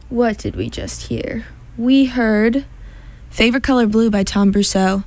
What did we just hear? We heard Favorite Color Blue by Tom Brousseau.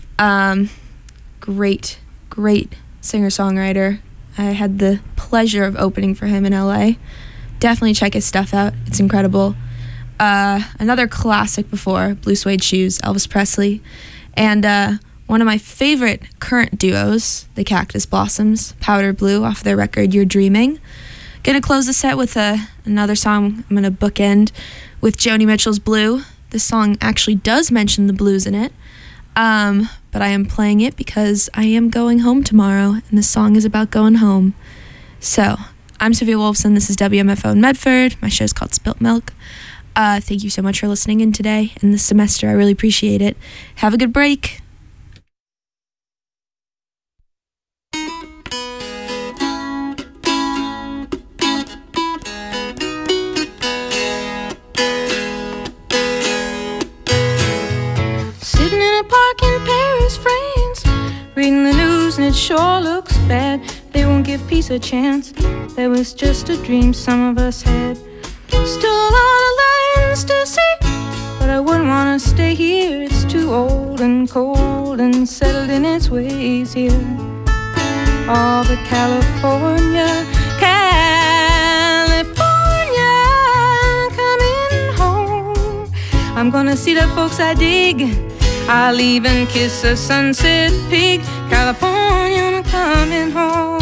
Great singer-songwriter. I had the pleasure of opening for him in LA. Definitely check his stuff out. It's incredible. Another classic before, Blue Suede Shoes, Elvis Presley. And one of my favorite current duos, the Cactus Blossoms, Powder Blue, off their record You're Dreaming. Gonna close the set with another song I'm gonna bookend with Joni Mitchell's Blue. This song actually does mention the blues in it, but I am playing it because I am going home tomorrow, and this song is about going home. So, I'm Sophia Wolfson. This is WMFO in Medford. My show's called Spilt Milk. Thank you so much for listening in today and this semester. I really appreciate it. Have a good break. Reading the news and it sure looks bad. They won't give peace a chance. That was just a dream some of us had. Still a lot of lands to see, but I wouldn't want to stay here. It's too old and cold and settled in its ways here. Oh, but California, coming home. I'm gonna see the folks I dig. I'll even kiss a sunset peak. California, I'm coming home.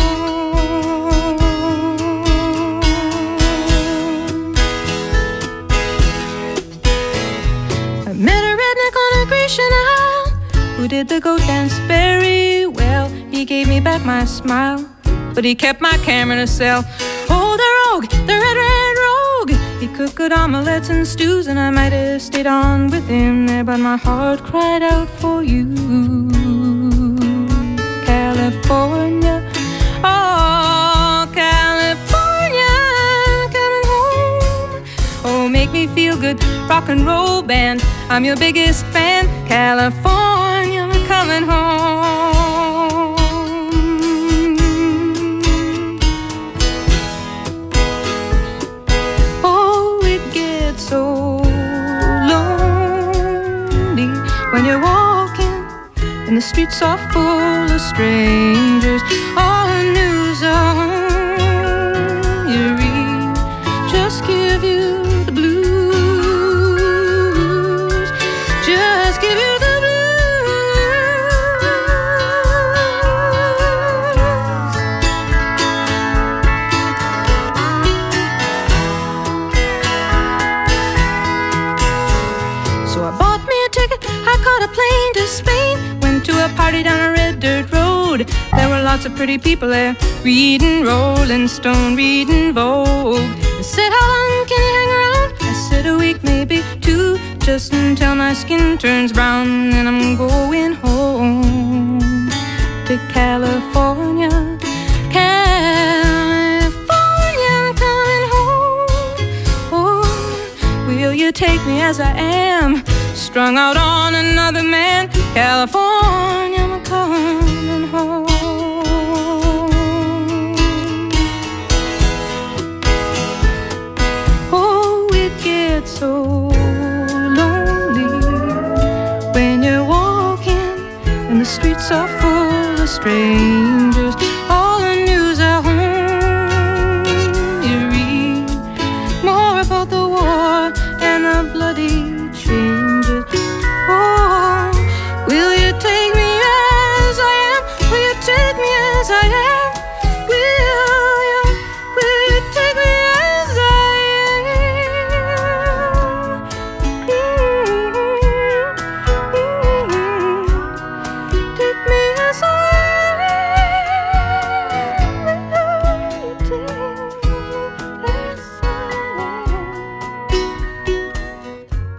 I met a redneck on a Grecian Isle who did the goat dance very well. He gave me back my smile, but he kept my camera in a cell. Oh, the rogue, the red rogue. He cooked good omelets and stews, and I might have stayed on with him there, but my heart cried out for you. California, oh, California, coming home. Oh, make me feel good, rock and roll band. I'm your biggest fan. California, I'm coming home. So lonely when you're walking and the streets are full of strangers. All the news on you read just give you the blues. Just give you the blues. I caught a plane to Spain, went to a party down a red dirt road. There were lots of pretty people there, reading Rolling Stone, reading Vogue. They said, how long can you hang around? I said, a week, maybe two, just until my skin turns brown. Then I'm going home to California. California, I'm coming home. Oh, will you take me as I am? Strung out on another man. California, I'm coming home. Oh, it gets so lonely when you're walking and the streets are full of strangers. All the news at home, you read more about the war and the bloody changes. Oh, will you take me as I am? Will you take me as I am? Will you take me as I am? Take me as I am. Will you take me as I am?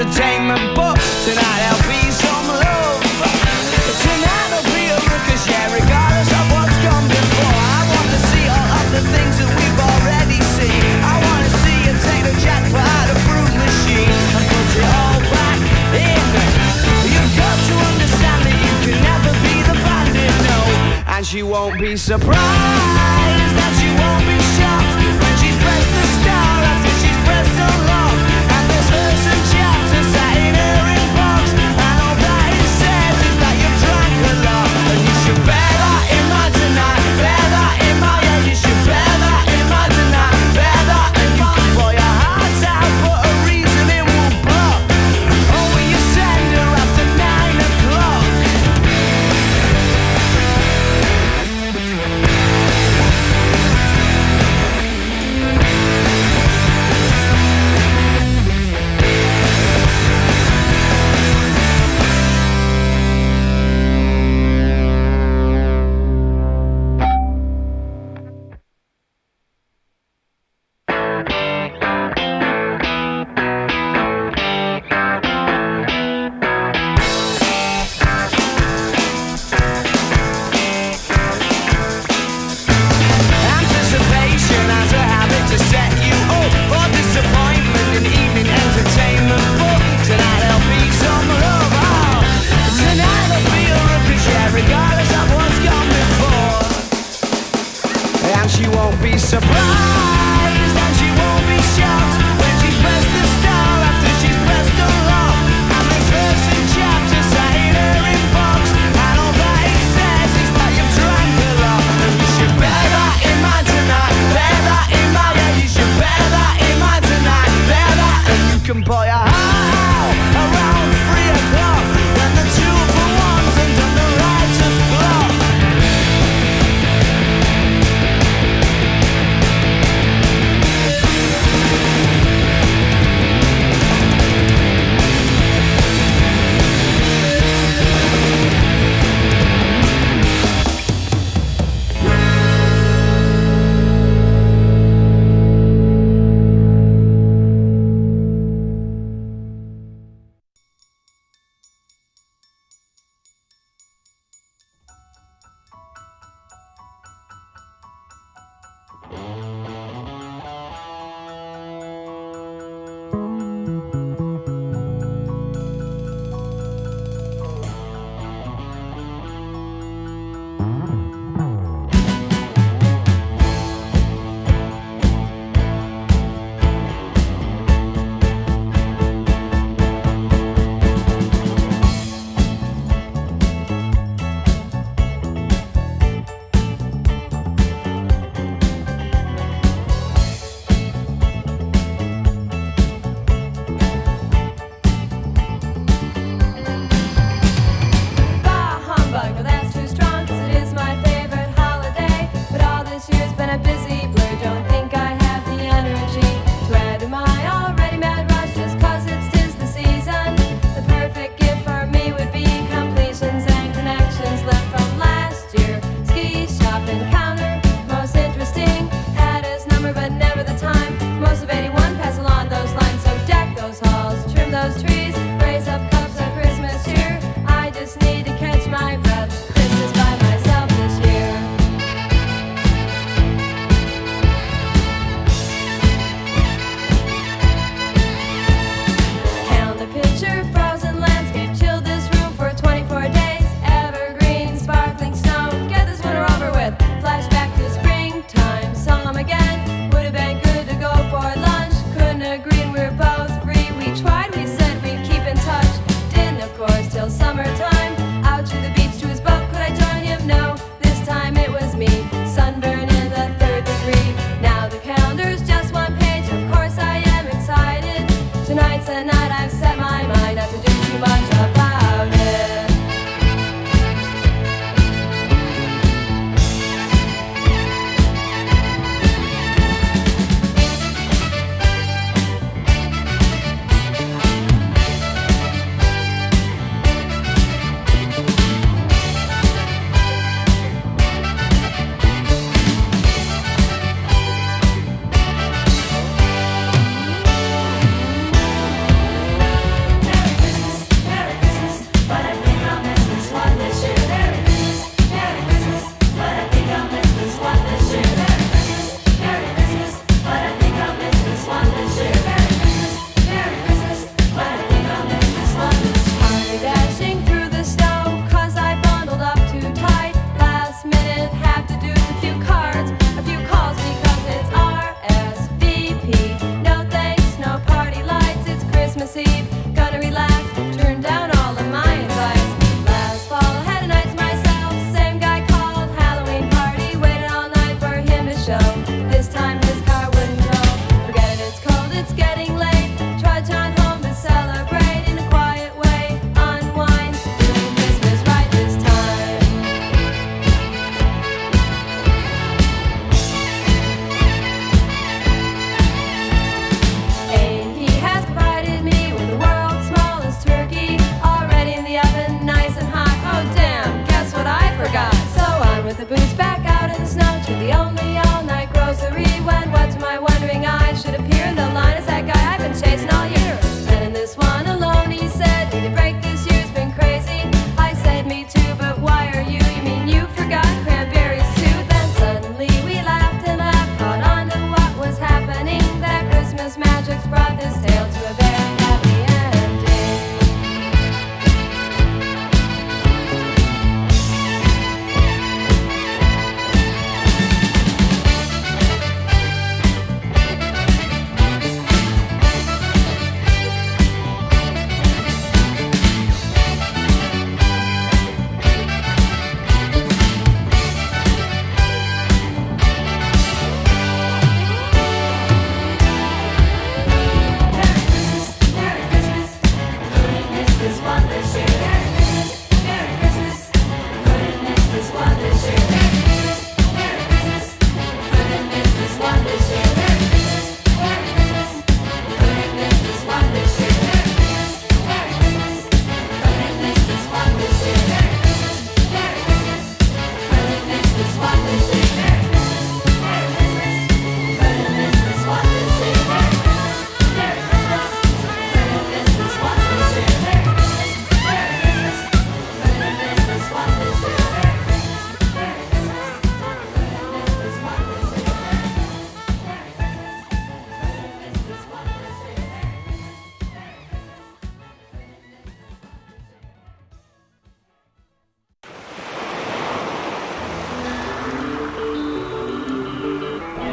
entertainment, but tonight there'll be some love. Tonight there'll be a ruckus, yeah, regardless of what's gone before. I want to see all of the things that we've already seen. I want to see you take the jackpot out of Brew Machine and put it all back in. You've got to understand that you can never be the bandit, no. And she won't be surprised, that she won't be shocked when she's pressed the star after she's pressed the lock. And there's verse and chapter sat in her inbox, and all that it says is that you've drank a lot. And you should bear that in mind tonight, bear that in mind, yeah, you should bear that in mind tonight, bear that in mind. Pour your heart out, but a reason it will block. Oh, will you send her after 9 o'clock?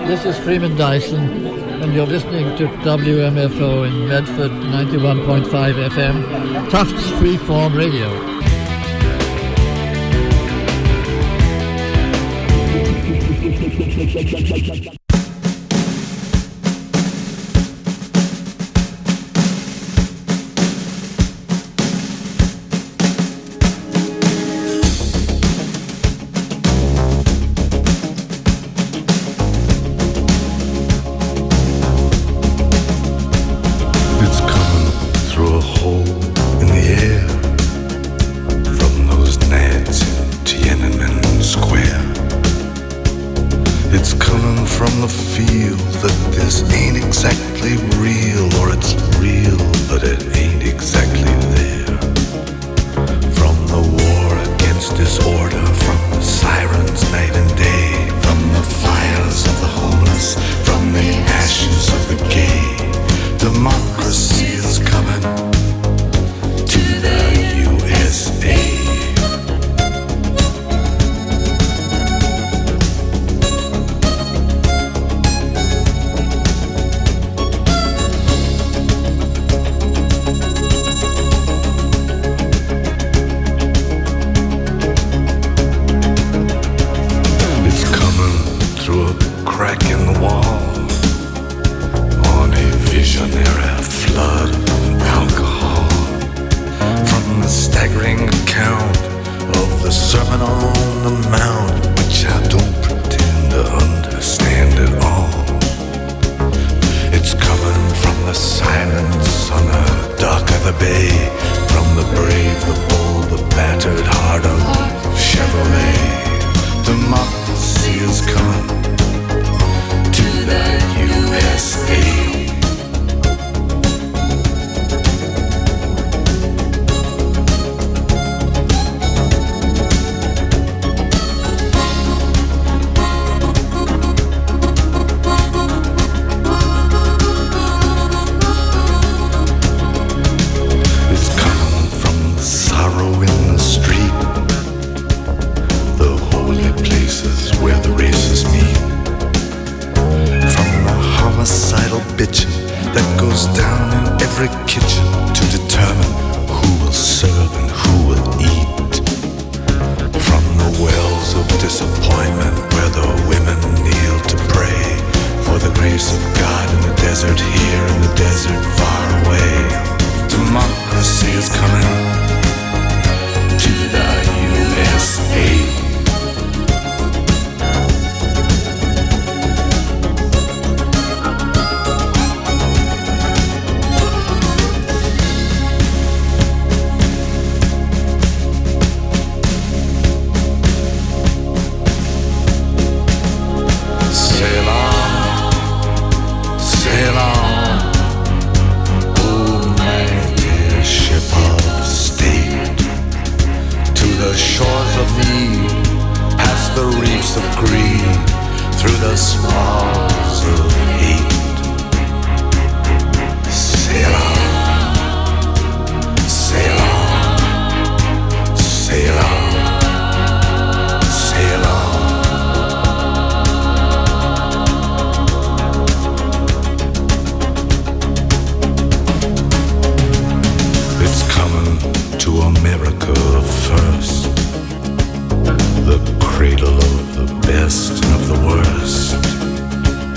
This is Freeman Dyson, and you're listening to WMFO in Medford, 91.5 FM, Tufts Freeform Radio. cradle of the best and of the worst.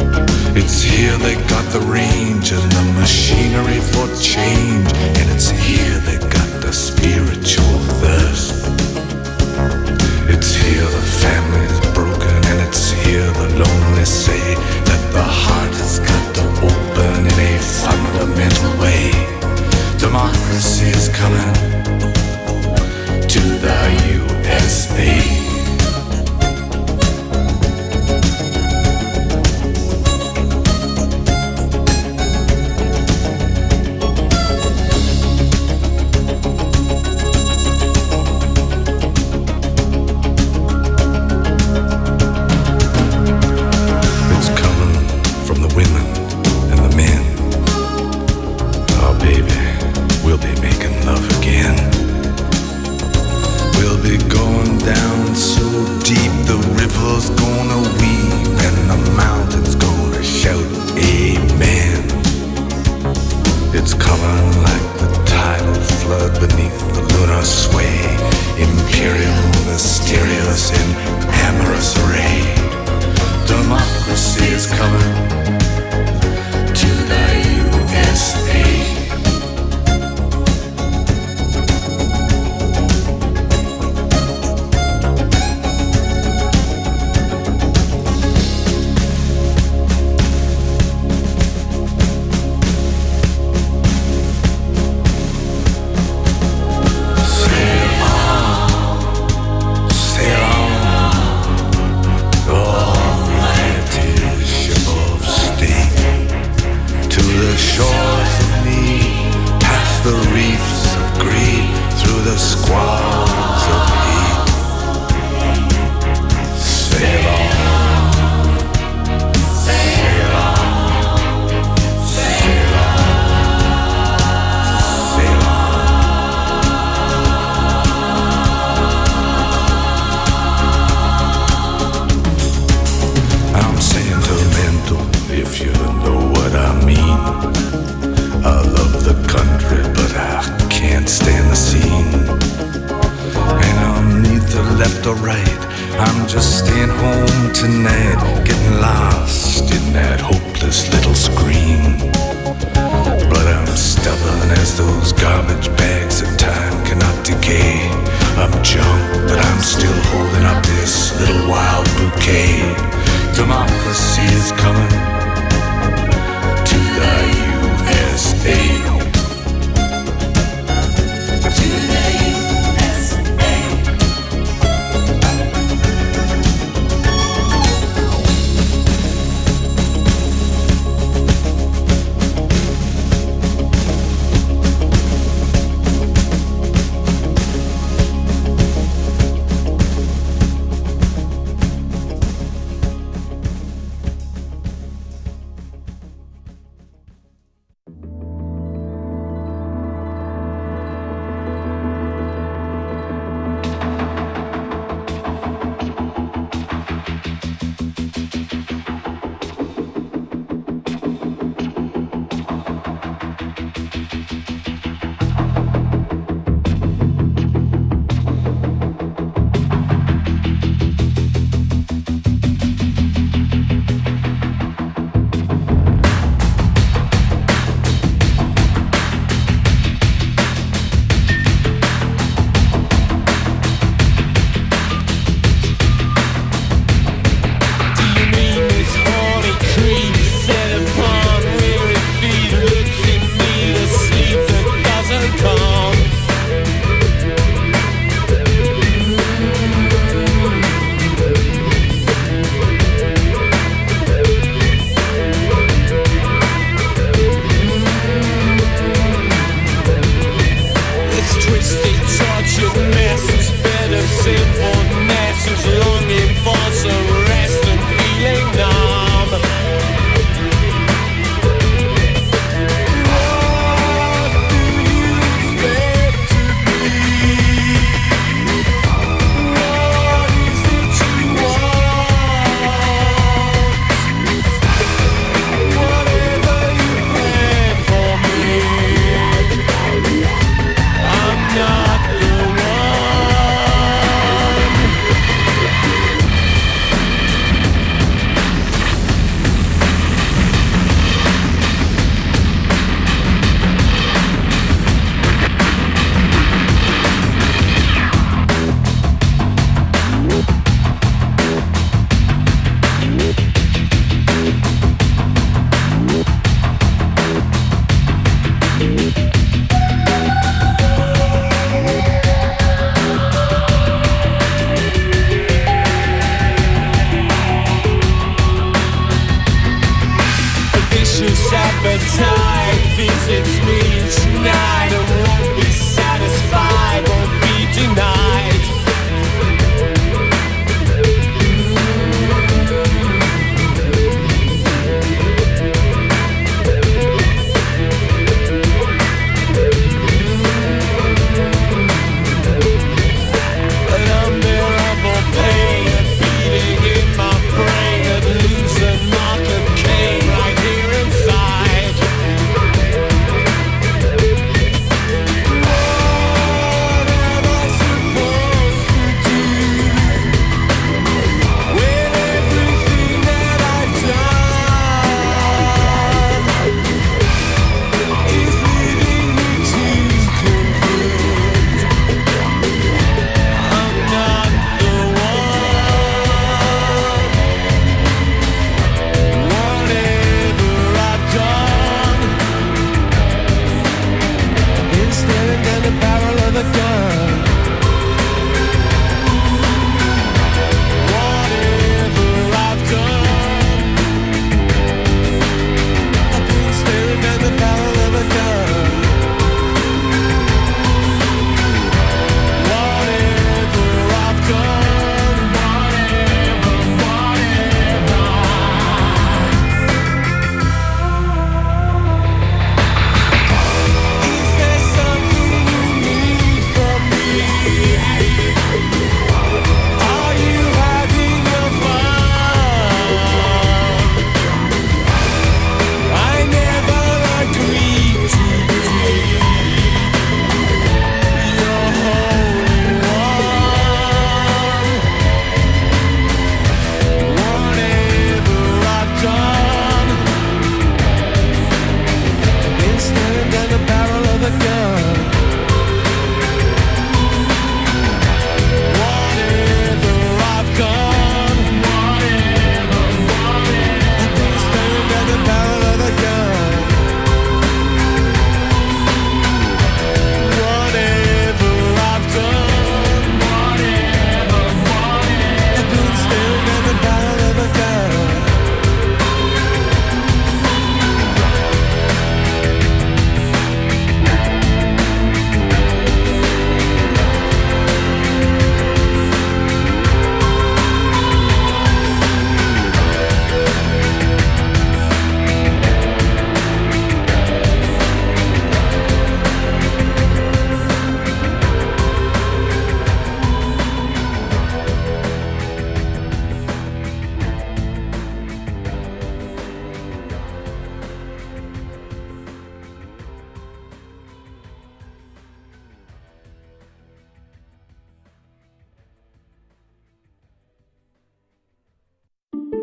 coming to the USA.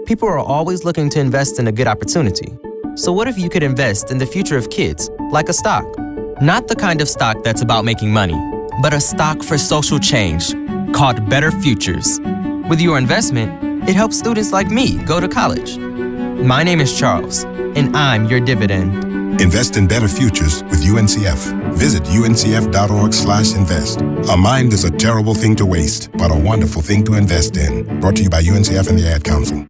People are always looking to invest in a good opportunity. So what if you could invest in the future of kids, like a stock? Not the kind of stock that's about making money, but a stock for social change called Better Futures. With your investment, it helps students like me go to college. My name is Charles, and I'm your dividend. Invest in better futures with UNCF. Visit uncf.org/invest. A mind is a terrible thing to waste, but a wonderful thing to invest in. Brought to you by UNCF and the Ad Council.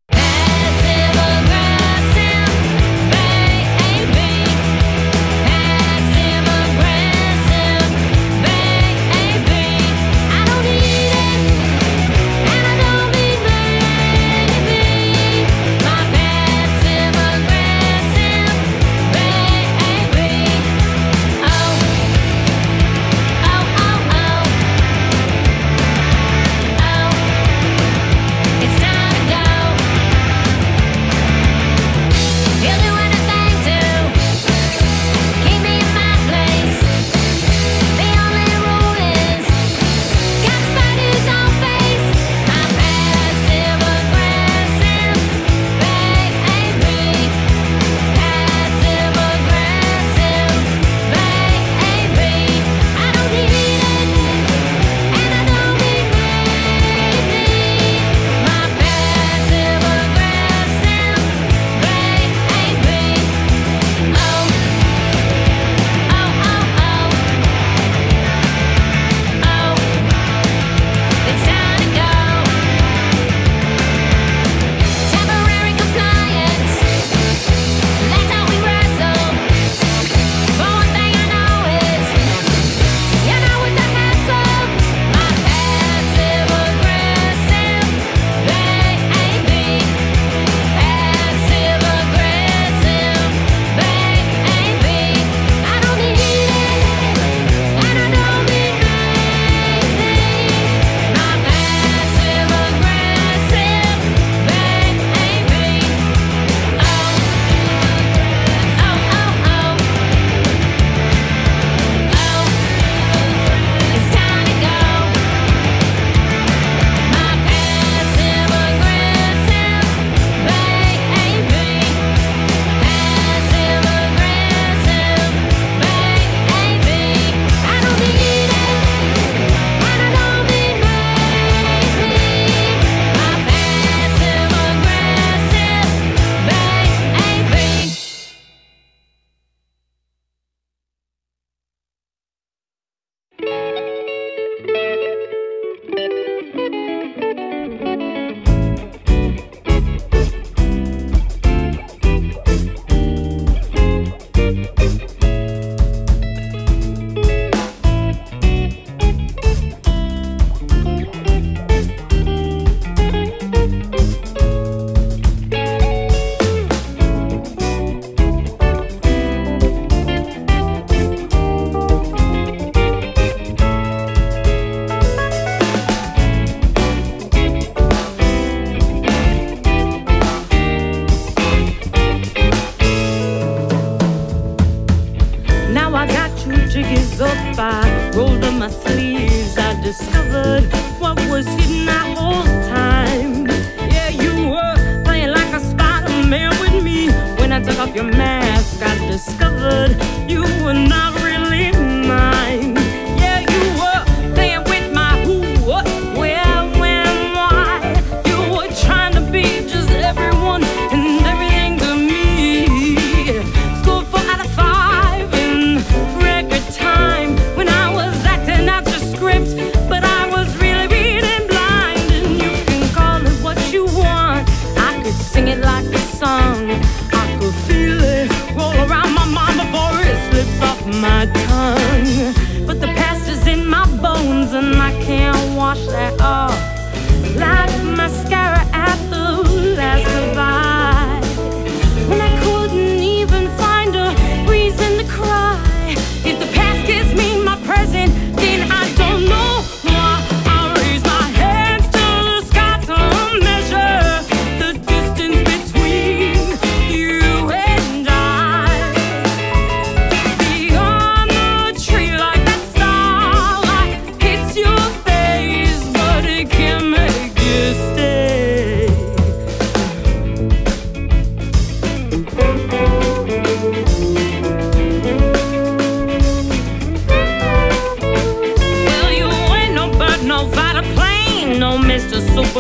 But it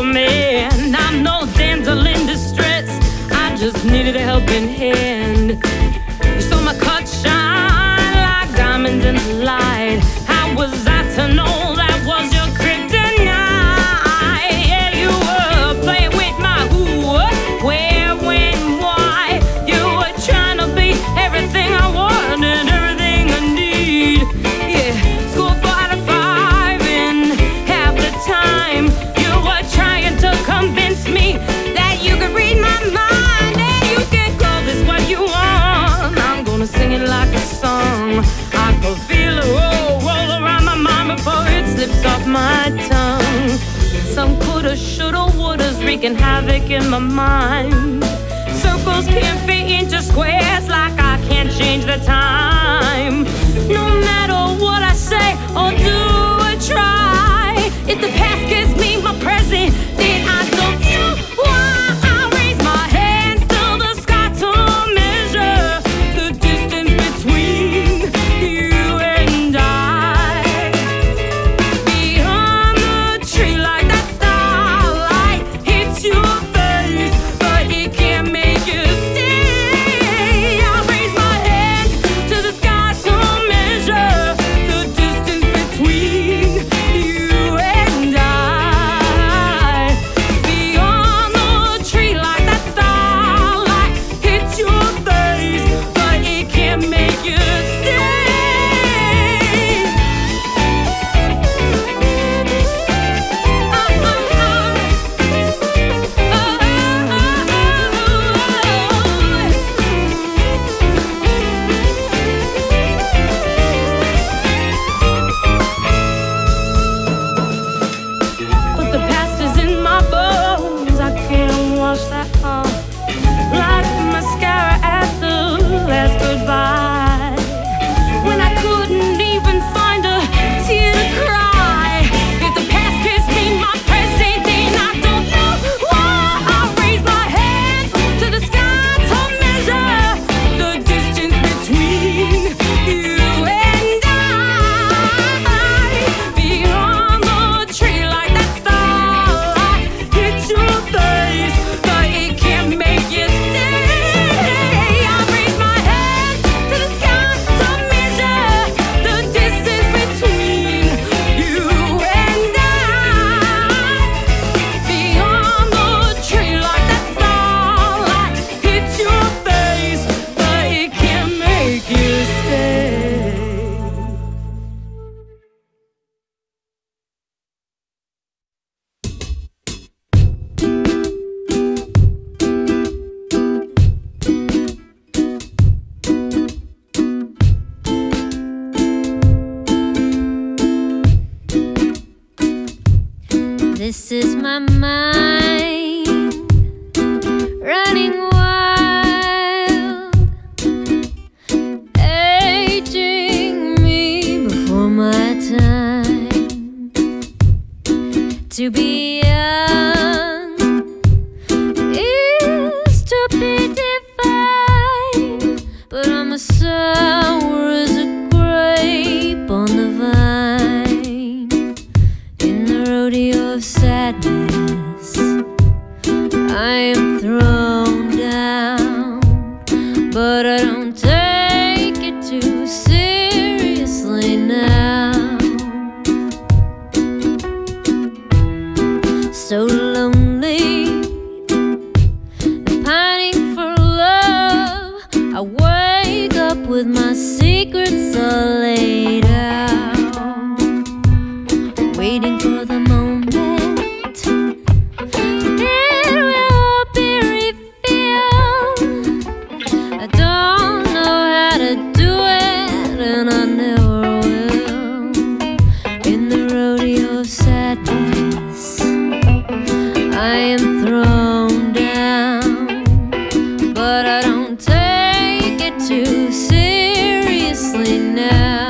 man. I'm no damsel in distress, I just needed a helping hand. You saw my cut shine like diamonds in the light. How was I to know that was your kryptonite? Yeah, you were playing with my who, where, when, why. You were trying to be everything I want and everything I need. Yeah, school 4 out of 5 and half the time you were trying to convince me that you could read my mind and you can call this what you want. I'm gonna sing it like a song. I could feel it roll around my mind before it slips off my tongue. Some coulda, shoulda, wouldas wreaking havoc in my mind. Circles can't fit into squares like I can't change the time. No matter what I say or do or try, if the past gives me my present, then I don't know why. I raise my hands to the sky to measure the distance between you and I. Beyond the tree like that starlight hits your face, but it can't make you stay. I raise my hands to the sky to measure the distance between you and I. Beyond the tree like that starlight hits your face, but it can't make you stay. But the past is in my bones, I can't wash that off like mascara at the last goodbye. When I couldn't even find a tear to cry, if the past gives me my present, then I don't know why. I raise my hands to the sky to measure the distance between you and I. Beyond the tree like that starlight hits your face, but it can't make you stay. I raise my hands to the sky to measure the distance between you and I. Beyond the tree like that starlight hits your face, but it can't make you stay. This is my mind running wild, aging me before my time. To be young is to be divine, but I'm as sour as a grape on the vine. In the rodeo of sadness, I am thrown down, but I don't take it too seriously now. So lonely and pining for love, I wake up with my secrets all laid out, waiting for the moment it will be revealed. I don't know how to do it, and I never will. In the rodeo of sadness, I am thrown down, but I don't take it too seriously now.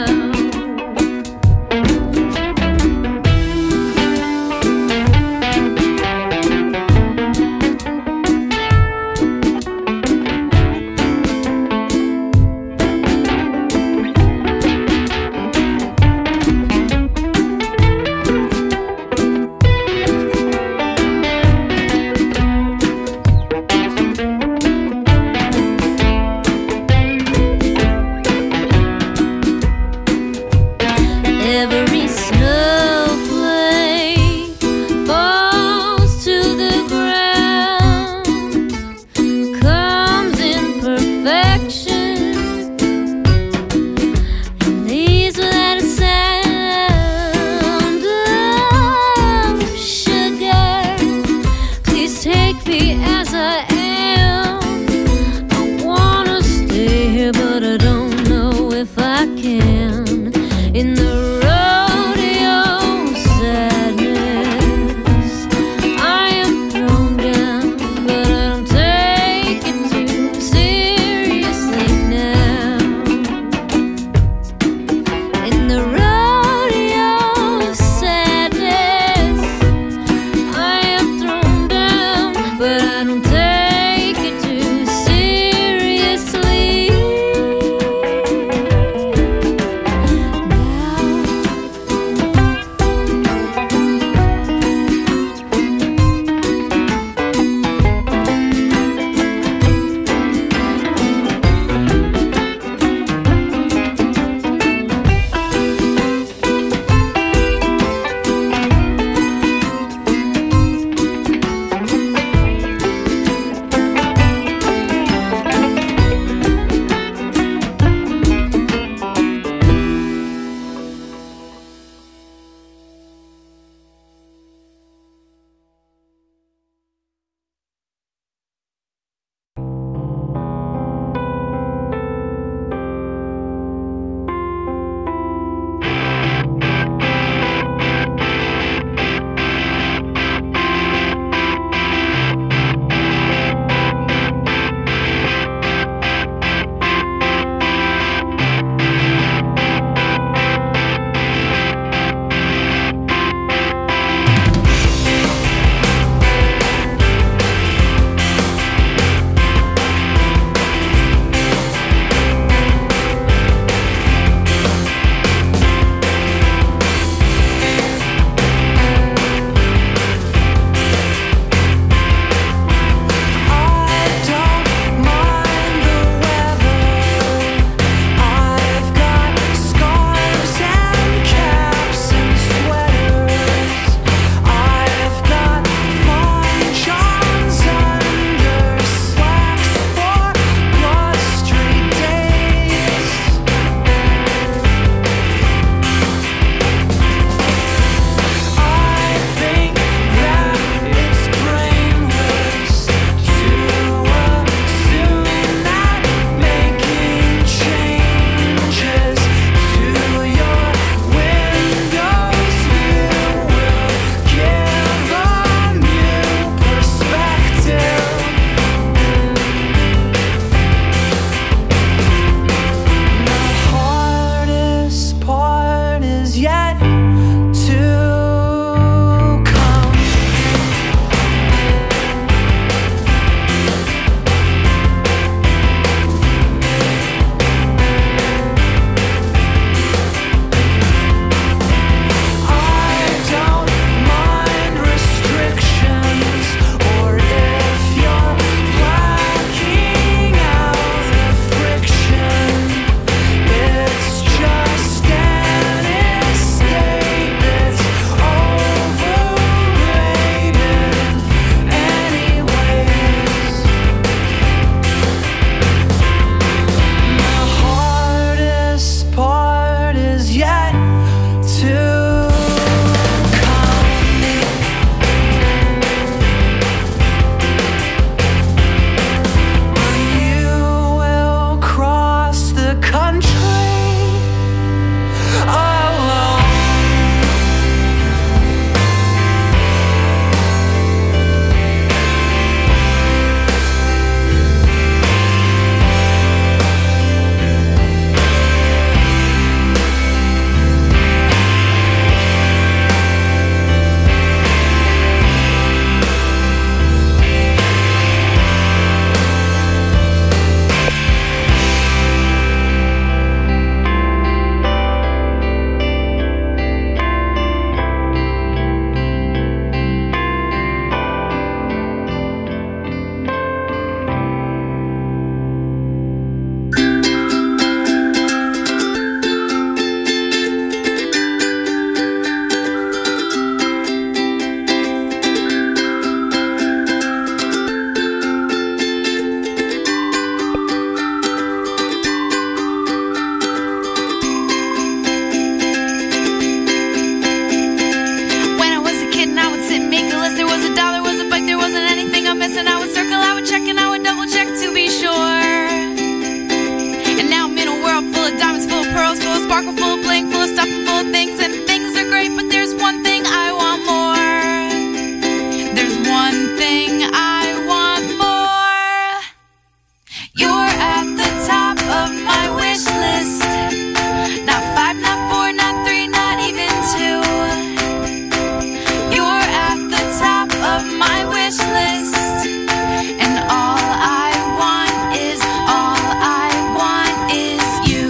sparkle, full of bling, full of stuff and full of things. And things are great, but there's one thing I want more. There's one thing I want more. You're at the top of my wish list. Not 5, not 4, not 3, not even 2. You're at the top of my wish list. And all I want is you.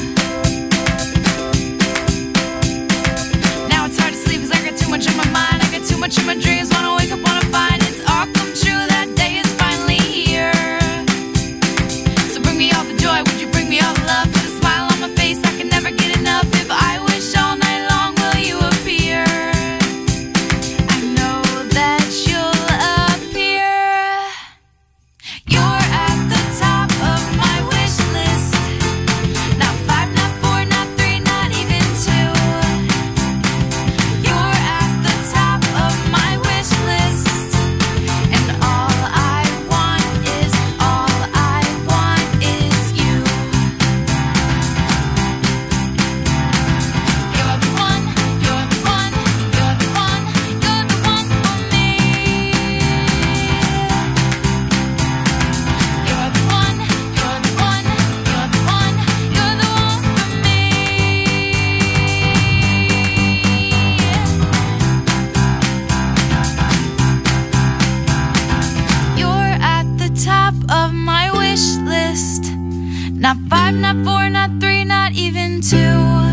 Now it's hard to sleep 'cause I got too much on my mind. I got too much in my dreams. Wanna wake up, wanna find it's all come true. That day is finally here. So bring me all the joy. Would you bring me all the love? Put a smile on my face. I can never get enough. If I wish all night long, will you appear? I know that you'll appear. You're at the top of my wish list. Not 5, not 4, not 3, not even 2. You're at the top of my wish list. And all I want is you. You're the one, you're the one, you're the one, you're the one for me. You're the one, you're the one, you're the one, you're the one for me. You're at the top of my wish list. Not 5, not 4, not 3, not even 2.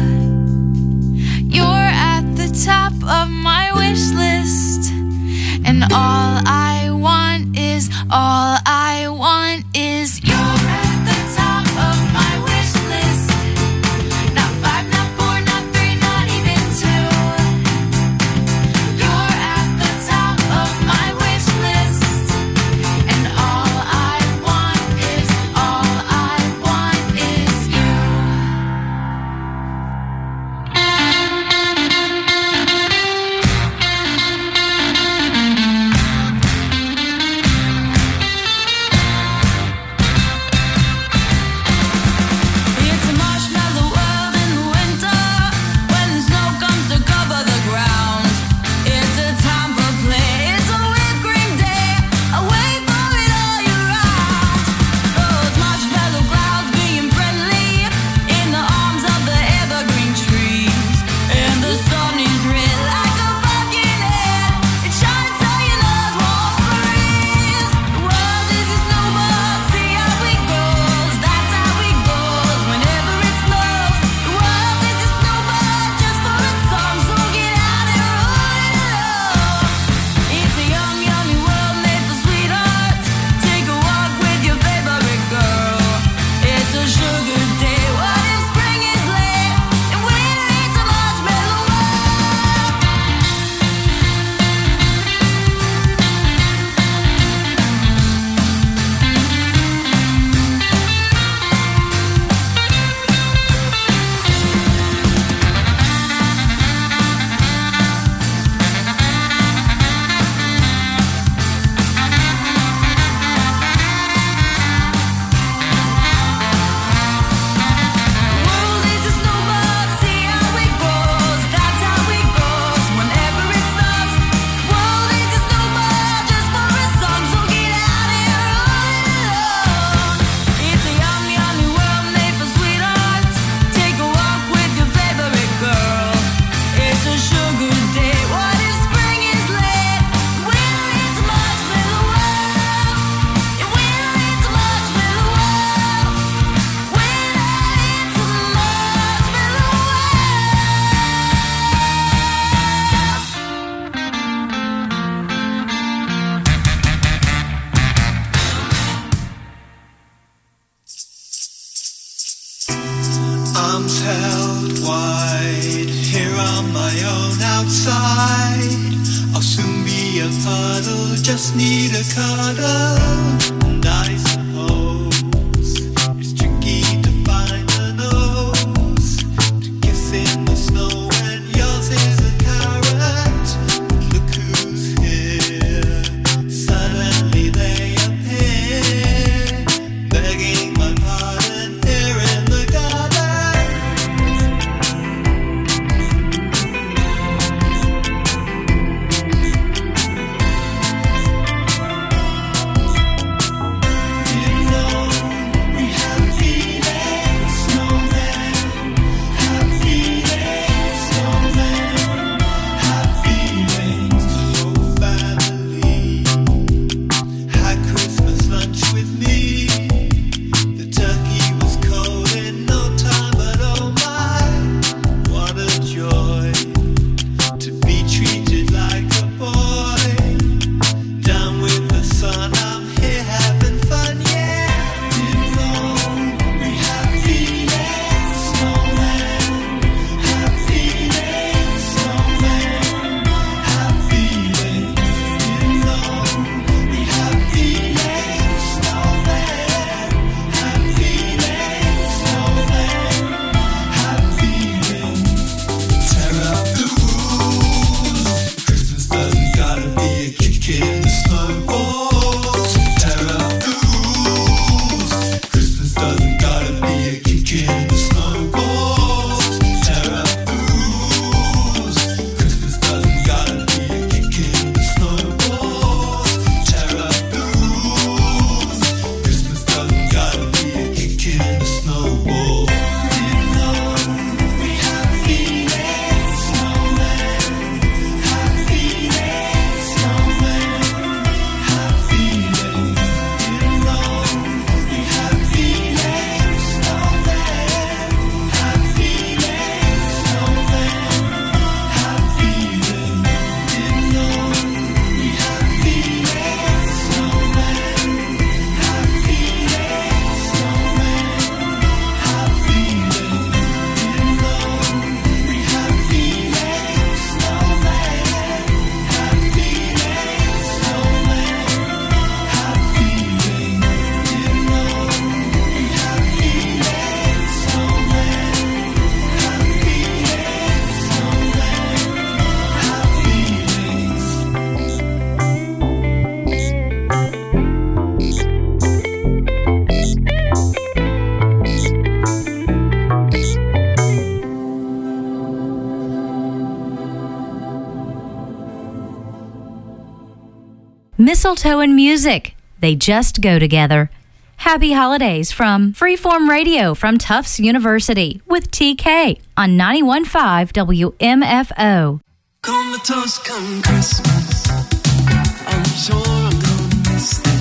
You're at the top of my wish list. And all I want is you're at the top of my wish list. Not 5, not 4, not 3, not even 2. You're at the top of my wish list. And all I want is you. It's a marshmallow world in the winter when the snow comes to cover the ground. It's a time for play. It's a whipped cream day. I wait for it all year round. Those marshmallow clouds being friendly in the arms of the evergreen trees. And the sun is red like a pumpkin head. It shines so your nose won't freeze. The world is a snowball. See how it goes. That's how it goes whenever it snows. The world is a snowball just for a song. So get out and roll it along. It's a young, yummy world made for sweethearts. Take a walk with your favorite girl. It's a sugar day. What if spring is late and winter is a marshmallow world? The world is a snowball, see how it goes. That's how it goes whenever it snows. The world is a snowball just for a song. So get out and roll it along. It's a yummy, yummy world made for sweethearts. Take a walk with your favorite girl. It's a sugar day. What if spring is late? Winter is a marshmallow world. Winter is a marshmallow world. Winter is a marshmallow Arms held wide, here on my own outside. I'll soon be a puddle, just need a cuddle. And I suppose it's tricky to find a nose to kiss in the snow when yours is a carrot. Look who's here, suddenly they appear, begging my pardon here in the garden. Mistletoe and music, they just go together. Happy holidays from Freeform Radio from Tufts University with TK on 91.5 WMFO. Come the toast, come Christmas, I'm sure I'm gonna miss this.